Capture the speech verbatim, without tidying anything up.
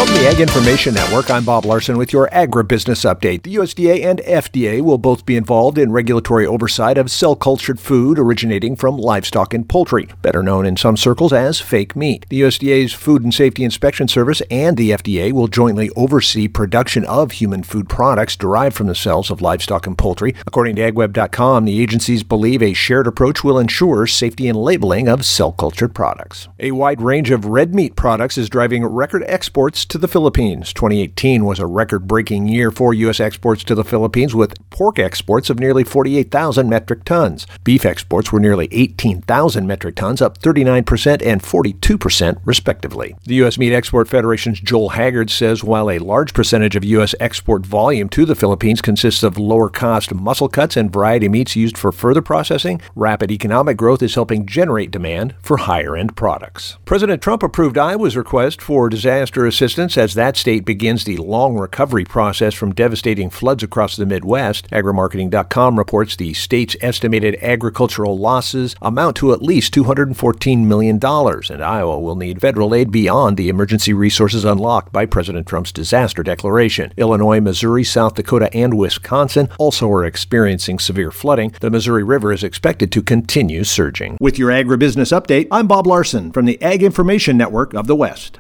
From the Ag Information Network, I'm Bob Larson with your agribusiness update. The U S D A and F D A will both be involved in regulatory oversight of cell-cultured food originating from livestock and poultry, better known in some circles as fake meat. The U S D A's Food and Safety Inspection Service and the F D A will jointly oversee production of human food products derived from the cells of livestock and poultry. According to ag web dot com, the agencies believe a shared approach will ensure safety and labeling of cell-cultured products. A wide range of red meat products is driving record exports to the Philippines. twenty eighteen was a record-breaking year for U S exports to the Philippines, with pork exports of nearly forty-eight thousand metric tons. Beef exports were nearly eighteen thousand metric tons, up thirty-nine percent and forty-two percent respectively. The U S Meat Export Federation's Joel Haggard says while a large percentage of U S export volume to the Philippines consists of lower-cost muscle cuts and variety meats used for further processing, rapid economic growth is helping generate demand for higher-end products. President Trump approved Iowa's request for disaster assistance as that state begins the long recovery process from devastating floods across the Midwest. Agrimarketing dot com reports the state's estimated agricultural losses amount to at least two hundred fourteen million dollars, and Iowa will need federal aid beyond the emergency resources unlocked by President Trump's disaster declaration. Illinois, Missouri, South Dakota, and Wisconsin also are experiencing severe flooding. The Missouri River is expected to continue surging. With your agribusiness update, I'm Bob Larson from the Ag Information Network of the West.